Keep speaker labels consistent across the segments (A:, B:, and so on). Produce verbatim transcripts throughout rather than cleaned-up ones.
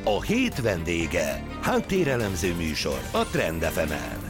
A: A hét vendége. Háttérelemző műsor a Trend ef emen.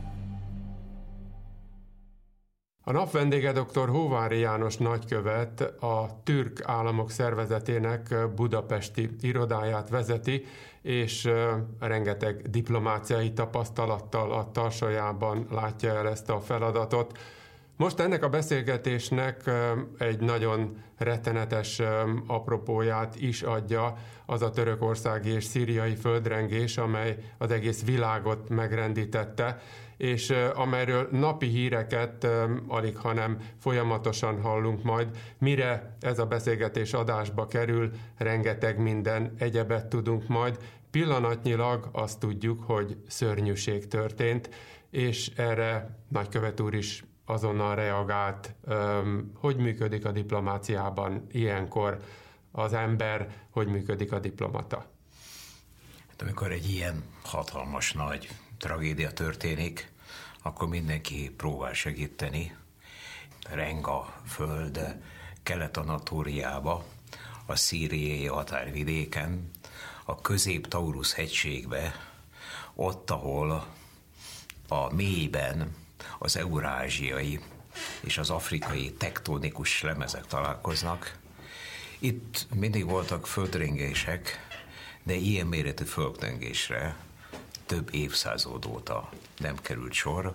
B: A nap vendége dr. Hóváry János nagykövet, a Türk Államok Szervezetének budapesti irodáját vezeti, és rengeteg diplomáciai tapasztalattal a tarsajában látja el ezt a feladatot. Most ennek a beszélgetésnek egy nagyon rettenetes apropóját is adja az a törökországi és szíriai földrengés, amely az egész világot megrendítette, és amelyről napi híreket alig, hanem folyamatosan hallunk majd. Mire ez a beszélgetés adásba kerül, rengeteg minden egyebet tudunk majd. Pillanatnyilag azt tudjuk, hogy szörnyűség történt, és erre nagykövet úr is azonnal reagált, hogy működik a diplomáciában ilyenkor az ember, hogy működik a diplomata.
C: Hát amikor egy ilyen hatalmas nagy tragédia történik, akkor mindenki próbál segíteni. Reng a föld Kelet-Anatóliába, a szíriai határvidéken, a Közép-Taurus hegységbe, ott, ahol a mélyben az eurázsiai és az afrikai tektonikus lemezek találkoznak. Itt mindig voltak földrengések, de ilyen méretű földrengésre több évszázad óta nem került sor.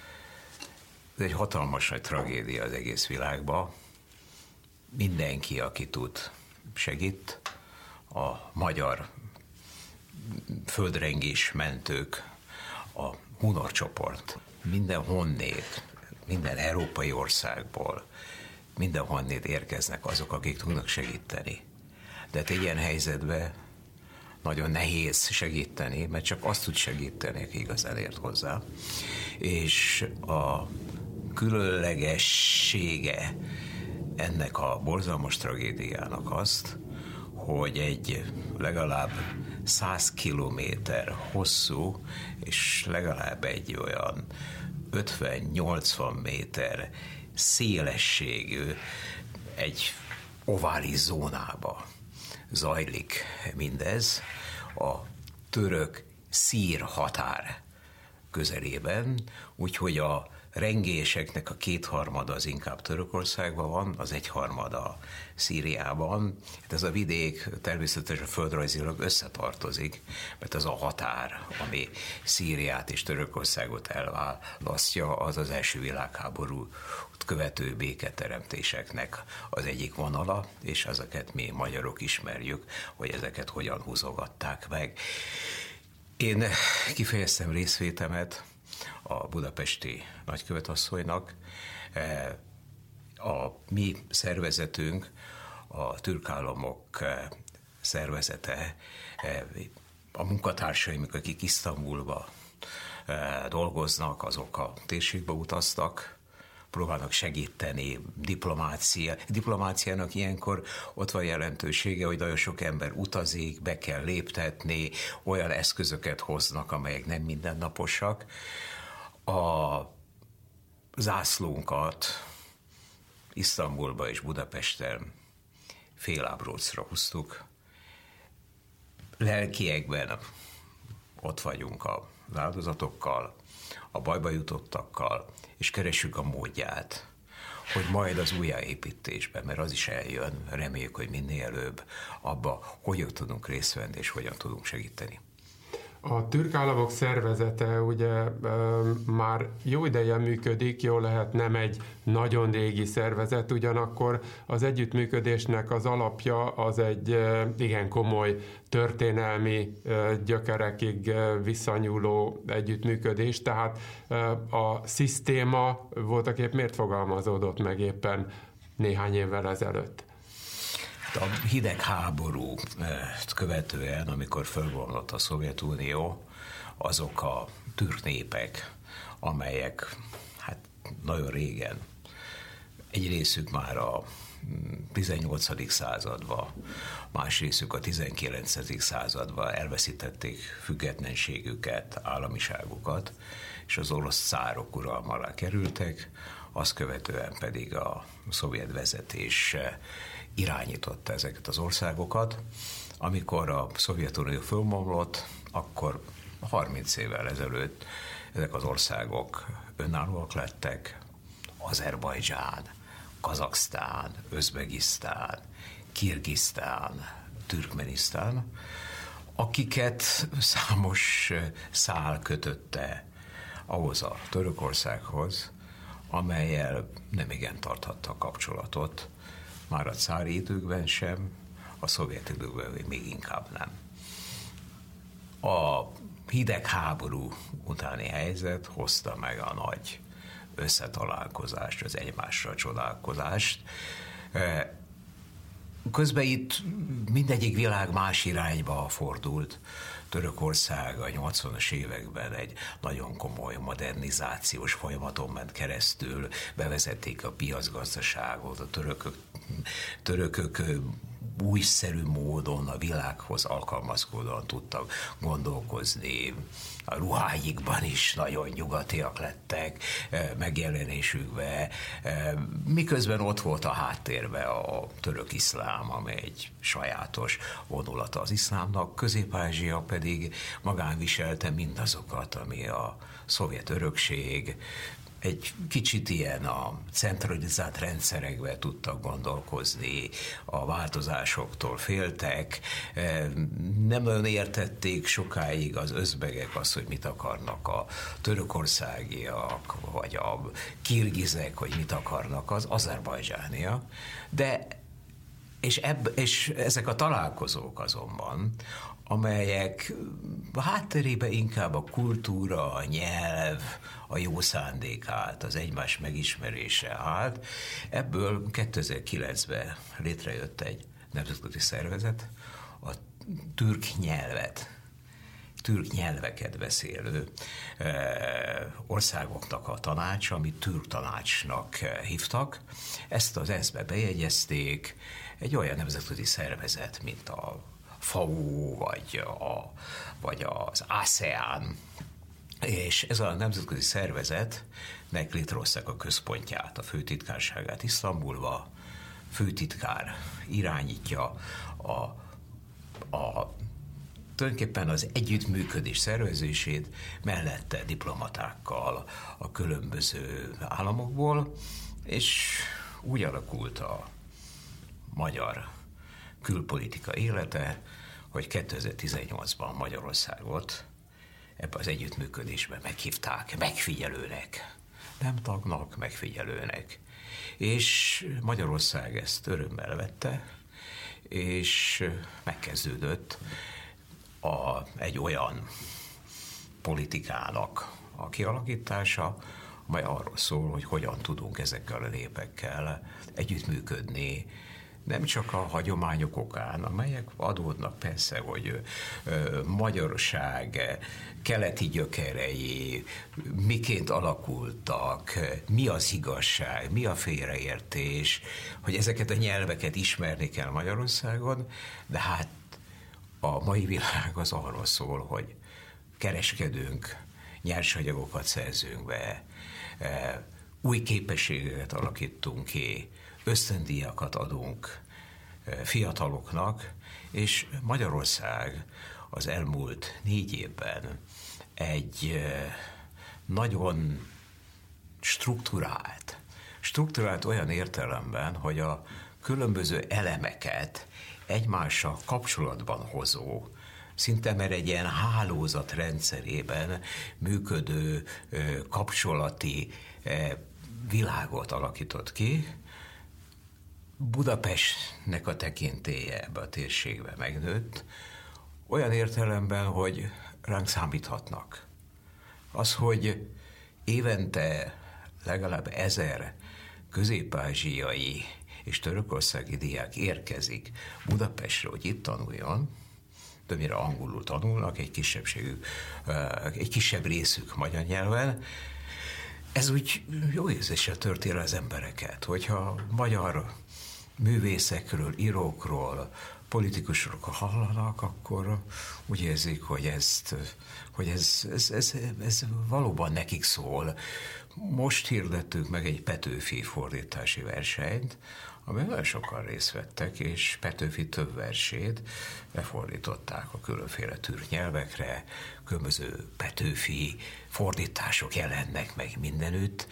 C: Ez egy hatalmas nagy tragédia az egész világban. Mindenki, aki tud, segít. A magyar földrengés mentők, a Hunor csoport, minden honnét, minden európai országból, minden honnét érkeznek azok, akik tudnak segíteni. De hát egy ilyen helyzetben nagyon nehéz segíteni, mert csak azt tud segíteni, aki igazán ért hozzá. És a különlegessége ennek a borzalmas tragédiának azt, hogy egy legalább száz kilométer hosszú, és legalább egy olyan ötven-nyolcvan méter szélességű, egy ovális zónába zajlik mindez a török-szír határ közelében, úgyhogy a rengéseknek a kétharmada az inkább Törökországban van, az egyharmada Szíriában. Hát ez a vidék természetesen földrajzilag összetartozik, mert az a határ, ami Szíriát és Törökországot elválasztja, az az első világháború követő béketeremtéseknek az egyik vonala, és ezeket mi magyarok ismerjük, hogy ezeket hogyan húzogatták meg. Én kifejeztem részvétemet a budapesti nagykövetasszonynak. A mi szervezetünk, a Türk Államok szervezete, a munkatársaim, akik Isztambulba dolgoznak, azok a térségbe utaztak, próbálnak segíteni, diplomácia. Diplomáciának ilyenkor ott van jelentősége, hogy nagyon sok ember utazik, be kell léptetni, olyan eszközöket hoznak, amelyek nem mindennaposak. A zászlónkat Isztambulba és Budapesten félábrócra húztuk. Lelkiekben ott vagyunk az áldozatokkal, a bajba jutottakkal, és keressük a módját, hogy majd az újjáépítésben, mert az is eljön, reméljük, hogy minél előbb, abba hogyan tudunk részt venni, és hogyan tudunk segíteni.
B: A Türk Államok Szervezete ugye már jó ideje működik, jól lehet nem egy nagyon régi szervezet, ugyanakkor az együttműködésnek az alapja az egy igen komoly történelmi gyökerekig visszanyúló együttműködés, tehát a szisztéma voltaképp miért fogalmazódott meg éppen néhány évvel ezelőtt?
C: A hidegháború követően, amikor fölbomlott a Szovjetunió, azok a türk népek, amelyek hát nagyon régen, egy részük már a tizennyolcadik században, más részük a tizenkilencedik században elveszítették függetlenségüket, államiságukat, és az orosz cárok uralma alá kerültek, azt követően pedig a szovjet vezetés irányította ezeket az országokat. amikor a Szovjetunió fölbomlott, akkor harminc évvel ezelőtt ezek az országok önállóak lettek, Azerbajdzsán, Kazaksztán, Özbegisztán, Kirgisztán, Türkmenisztán, akiket számos szál kötötte ahhoz a Törökországhoz, amellyel nemigen tarthatta a kapcsolatot, már a cári időkben sem, a szovjet időkben még inkább nem. A hidegháború utáni helyzet hozta meg a nagy összetalálkozást, az egymásra csodálkozást. Közben itt mindegyik világ más irányba fordult. Törökország a nyolcvanas években egy nagyon komoly modernizációs folyamaton ment keresztül, bevezették a piacgazdaságot, a törökök, törökök újszerű módon a világhoz alkalmazkodóan tudtak gondolkozni. A ruháikban is nagyon nyugatiak lettek megjelenésükbe, miközben ott volt a háttérben a török iszlám, amely egy sajátos vonulata az iszlámnak, Közép-Ázsia pedig magán viselte mindazokat, ami a szovjet örökség, egy kicsit ilyen a centralizált rendszerekbe tudtak gondolkozni, a változásoktól féltek, nem nagyon értették sokáig az özbegek azt, hogy mit akarnak a törökországiak, vagy a kirgizek, hogy mit akarnak az azerbajdzsániak, de és, ebb, és ezek a találkozók azonban, amelyek a hátterében inkább a kultúra, a nyelv, a jó szándék állt, az egymás megismerése állt. Ebből kétezer-kilencben létrejött egy nemzetközi szervezet, a türk nyelvet, türk nyelveket beszélő országoknak a tanácsa, amit türk tanácsnak hívtak. Ezt az é es-be bejegyezték, egy olyan nemzetközi szervezet, mint a ef á o, vagy, a, vagy az ASEAN, és ez a nemzetközi szervezetnek létrehozták a központját, a főtitkárságát Isztambulba, főtitkár irányítja a, a tulajdonképpen az együttműködés szervezését, mellette diplomatákkal a különböző államokból, és úgy alakult a magyar külpolitika élete, hogy kétezer-tizennyolcban Magyarországot ebbe az együttműködésbe meghívták megfigyelőnek, nem tagnak, megfigyelőnek. És Magyarország ezt örömmel vette, és megkezdődött a, egy olyan politikának a kialakítása, amely arról szól, hogy hogyan tudunk ezekkel a népekkel együttműködni, nem csak a hagyományok okán, amelyek adódnak persze, hogy magyarság keleti gyökerei miként alakultak, mi az igazság, mi a félreértés, hogy ezeket a nyelveket ismerni kell Magyarországon, de hát a mai világ az arról szól, hogy kereskedünk, nyersanyagokat szerzünk be, új képességeket alakítunk ki, ösztöndíjakat adunk fiataloknak, és Magyarország az elmúlt négy évben egy nagyon strukturált, strukturált olyan értelemben, hogy a különböző elemeket egymással kapcsolatban hozó, szinte már egy ilyen hálózat rendszerében működő kapcsolati világot alakított ki. Budapestnek a tekintélye ebbe a térségbe megnőtt, olyan értelemben, hogy ránk számíthatnak. Az, hogy évente legalább ezer közép-ázsiai és törökországi diák érkezik Budapestre, hogy itt tanuljon, többnyire angolul tanulnak, egy kisebbségük, egy kisebb részük magyar nyelven. Ez úgy jó érzéssel tölti el az embereket, hogyha magyar művészekről, írókról, politikusokról hallanak, akkor úgy érzik, hogy, ezt, hogy ez, ez, ez, ez valóban nekik szól. Most hirdettünk meg egy Petőfi fordítási versenyt, amiben nagyon sokan részt vettek, és Petőfi több versét lefordították a különféle türk nyelvekre, különböző Petőfi fordítások jelennek meg mindenütt,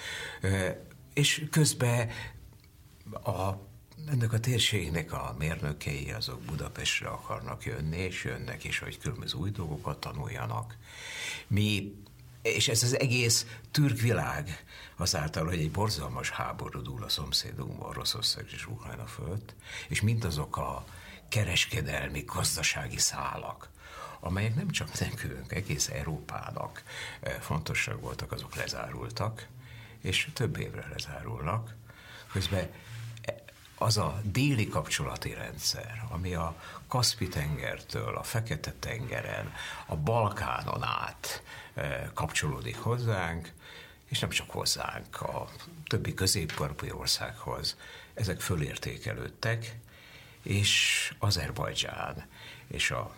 C: és közben a, ennek a térségnek a mérnökei azok Budapestre akarnak jönni, és jönnek is, hogy különböző új dolgokat tanuljanak. Mi, és ez az egész türk világ azáltal, hogy egy borzalmas háború dúl a szomszédunkban, Oroszország és Ukrajna fölött, és mindazok a kereskedelmi, gazdasági szálak, amelyek nem csak nekünk, egész Európának fontosak voltak, azok lezárultak, és több évre lezárulnak. Közben az a déli kapcsolati rendszer, ami a Kaszpi-tengertől, a Fekete-tengeren, a Balkánon át kapcsolódik hozzánk, és nem csak hozzánk, a többi közép-európai országhoz, ezek fölértékelődtek, és Azerbajdzsán és a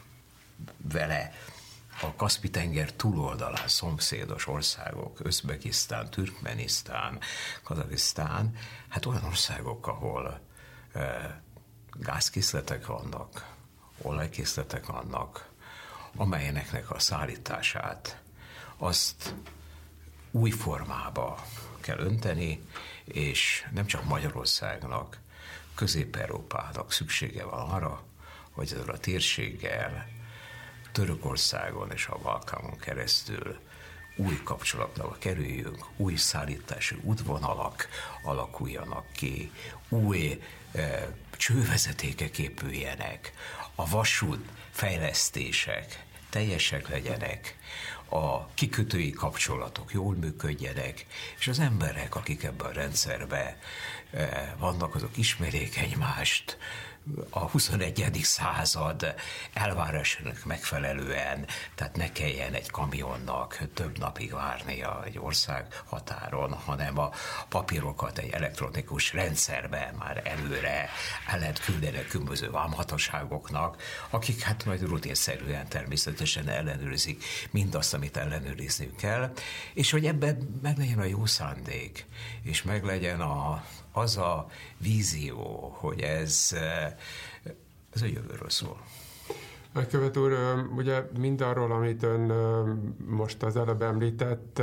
C: vele a Kaszpi-tenger túloldalán szomszédos országok, Özbegisztán, Türkmenisztán, Kazakisztán, hát olyan országok, ahol e, gázkészletek vannak, olajkészletek vannak, amelyeknek a szállítását azt új formába kell önteni, és nem csak Magyarországnak, Közép-Európának szüksége van arra, hogy ezzel a térséggel Törökországon és a Balkánon keresztül új kapcsolatba kerüljünk, új szállítási útvonalak alakuljanak ki, új e, csővezetékek épüljenek, a vasút fejlesztések teljesek legyenek, a kikötői kapcsolatok jól működjenek, és az emberek, akik ebben a rendszerben e, vannak, azok ismerjék egymást, a huszonegyedik század elvárásának megfelelően, tehát ne kelljen egy kamionnak több napig várnia egy ország határon, hanem a papírokat egy elektronikus rendszerben már előre el lehet küldeni a különböző vámhatóságoknak, akik hát majd rutinszerűen természetesen ellenőrzik mindazt, amit ellenőrizniük kell, és hogy ebben meg legyen a jó szándék, és meg legyen a az a vízió, hogy ez, ez a jövőről szól.
B: Nagykövet úr, ugye mindarról, amit ön most az előbb említett,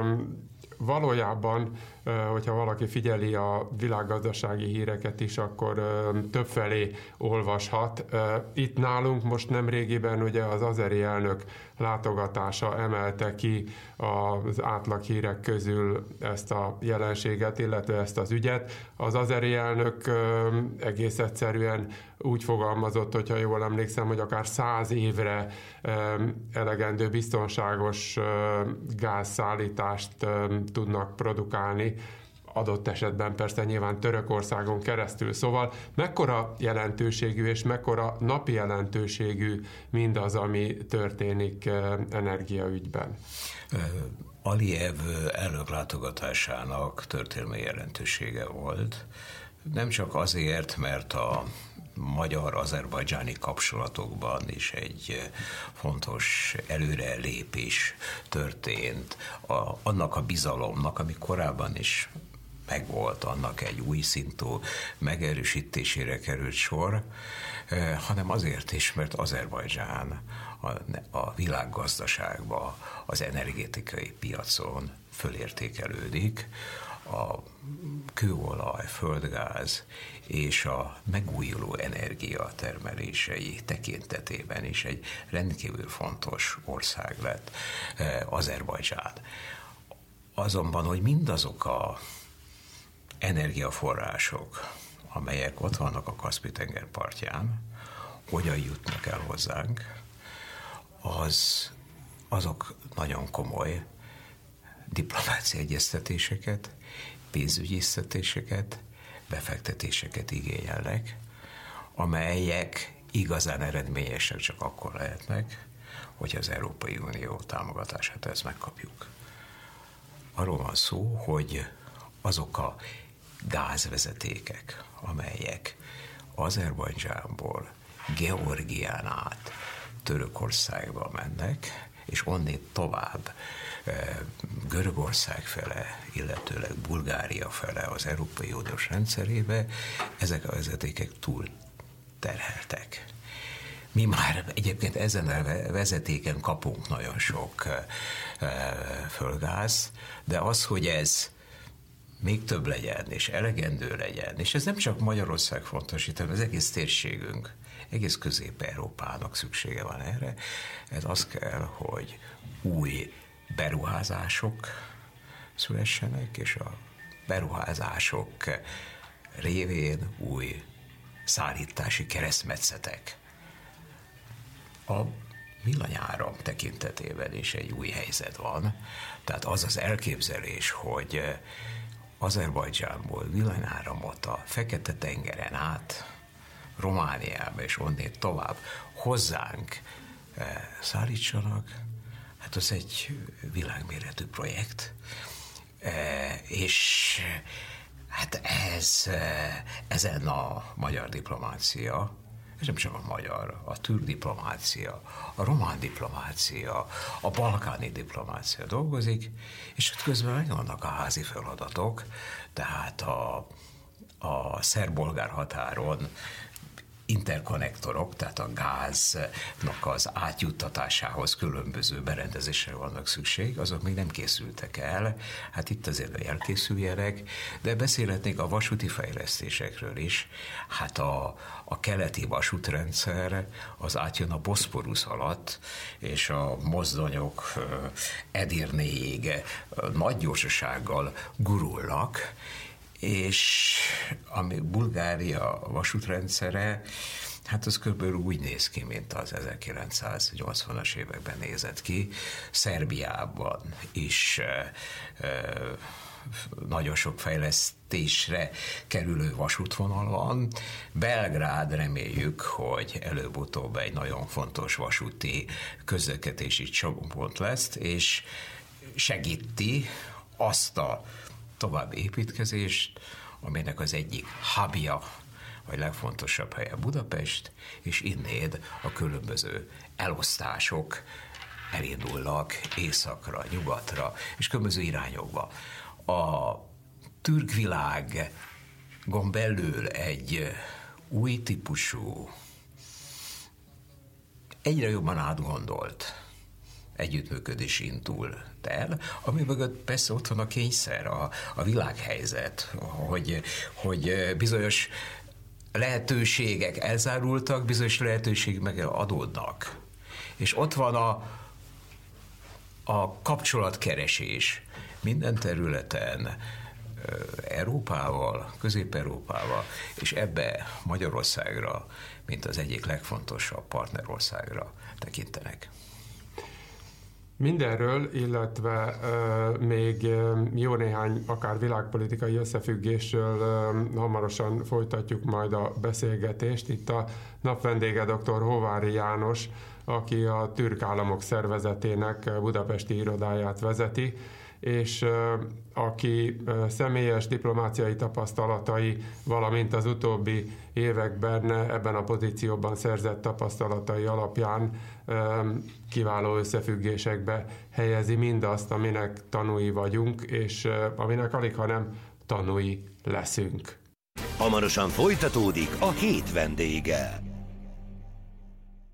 B: valójában, hogyha valaki figyeli a világgazdasági híreket is, akkor többfelé olvashat. Itt nálunk most nemrégiben ugye az azeri elnök látogatása emelte ki az átlaghírek közül ezt a jelenséget, illetve ezt az ügyet. Az azeri elnök egész egyszerűen úgy fogalmazott, hogyha jól emlékszem, hogy akár száz évre elegendő biztonságos gázszállítást tudnak produkálni, adott esetben persze nyilván Törökországon keresztül. Szóval mekkora jelentőségű és mekkora napi jelentőségű mindaz, ami történik energiaügyben?
C: Aliyev elnök látogatásának történelmi jelentősége volt. Nem csak azért, mert a magyar-azerbajdzsáni kapcsolatokban is egy fontos előrelépés történt. A, annak a bizalomnak, ami korábban is megvolt, annak egy új szintű megerősítésére került sor, hanem azért is, mert Azerbajdzsán a, a világgazdaságban, az energetikai piacon fölértékelődik, a kőolaj, földgáz és a megújuló energia termelései tekintetében is egy rendkívül fontos ország lett Azerbajdzsán. Azonban, hogy mindazok a energiaforrások, amelyek ott vannak a Kaszpi-tenger partján, hogyan jutnak el hozzánk, az, azok nagyon komoly diplomáciai egyeztetéseket, pénzügyi egyeztetéseket, befektetéseket igényelnek, amelyek igazán eredményesek csak akkor lehetnek, hogy az Európai Unió támogatását ezt megkapjuk. Arról van szó, hogy azok a gázvezetékek, amelyek Azerbajdzsánból Georgián át Törökországba mennek, és onnét tovább Görögország fele, illetőleg Bulgária fele az Európai Uniós rendszerébe, ezek a vezetékek túl terheltek. Mi már egyébként ezen a vezetéken kapunk nagyon sok földgáz, de az, hogy ez még több legyen, és elegendő legyen, és ez nem csak Magyarország fontos, hanem az egész térségünk, egész Közép-Európának szüksége van erre, ez az kell, hogy új beruházások szülessenek, és a beruházások révén új szállítási keresztmetszetek. A villanyáram tekintetében is egy új helyzet van, tehát az az elképzelés, hogy Azerbajdzsánból villanyáramot a Fekete-tengeren át Romániába és onnét tovább hozzánk szállítsanak, hát az egy világméretű projekt, és hát ez, ezen a magyar diplomácia, és nem csak a magyar, a türk diplomácia, a román diplomácia, a balkáni diplomácia dolgozik, és ott közben megvannak a házi feladatok, tehát a, a szerb-bolgár határon interkonnektorok, tehát a gáznak az átjuttatásához különböző berendezésre vannak szükség, azok még nem készültek el, hát itt azért elkészüljenek, de beszélhetnék a vasúti fejlesztésekről is. Hát a, a keleti vasútrendszer az átjön a Boszporusz alatt, és a mozdonyok Edirnéig nagy gyorsasággal gurulnak, és ami Bulgária vasútrendszere, hát az körülbelül úgy néz ki, mint az ezerkilencszáznyolcvanas években nézett ki. Szerbiában is e, e, nagyon sok fejlesztésre kerülő vasútvonal van. Belgrád, reméljük, hogy előbb-utóbb egy nagyon fontos vasúti közlekedési csomópont lesz, és segíti azt a további építkezést, aminek az egyik hubja, vagy legfontosabb helye Budapest, és innéd a különböző elosztások elindulnak északra, nyugatra, és különböző irányokba. A türk világon belül egy új típusú, egyre jobban átgondolt együttműködés indul el, ami mögött persze ott van a kényszer, a, a világhelyzet, hogy, hogy bizonyos lehetőségek elzárultak, bizonyos lehetőségek meg adódnak. És ott van a, a kapcsolatkeresés minden területen, Európával, Közép-Európával, és ebbe Magyarországra, mint az egyik legfontosabb partnerországra tekintenek.
B: Mindenről, illetve uh, még jó néhány akár világpolitikai összefüggésről uh, hamarosan folytatjuk majd a beszélgetést. Itt a napvendége dr. Hóváry János, aki a Türk Államok Szervezetének budapesti irodáját vezeti, és uh, aki uh, személyes diplomáciai tapasztalatai, valamint az utóbbi években ebben a pozícióban szerzett tapasztalatai alapján um, kiváló összefüggésekbe helyezi mindazt, aminek tanúi vagyunk, és uh, aminek alig, hanem tanúi leszünk.
A: Hamarosan folytatódik a Hét vendége.